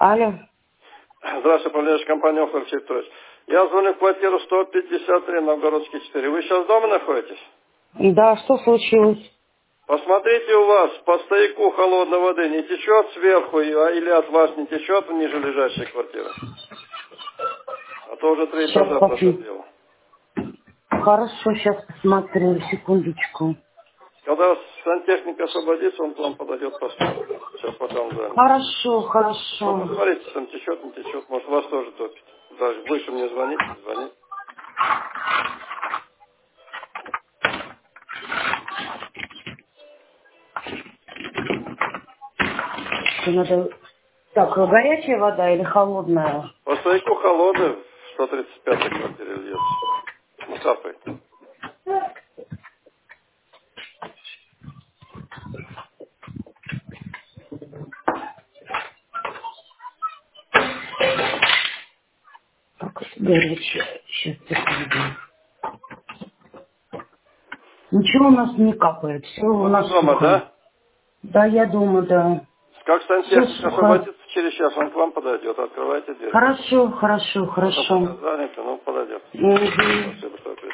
Алло. Здравствуйте, управляющая компания «Офлер Чиптович». Я звоню в квартиру 153, Новгородский 4. Вы сейчас дома находитесь? Да, что случилось? Посмотрите, у вас по стояку холодной воды не течет сверху, или от вас не течет в ниже лежащей квартиры? А то уже 3 Сейчас этажа посмотрю. протопило. Хорошо, сейчас посмотрю, секундочку. Когда сантехник освободится, он к вам подойдет, посмотрит. Сейчас пока он занят. Хорошо, Ну, хорошо. посмотрите, там течет, не течет. Может, вас тоже топит. Даже выше мне звонить, не звонить. Что надо... Так, горячая вода или холодная? По стояку холодный в 135-й квартире льется. Ну, капает. Так, горячая. Сейчас, секунду. Ничего у нас не капает, все у Ну, вы нас дома, сухо. да? Да, я думаю, да. Как Все сантехник сухо. освободится через час, он к вам подойдет. Открывайте дверь. Хорошо, хорошо, Можно хорошо. пока занято, но подойдет. Мгм. Спасибо, что ответили.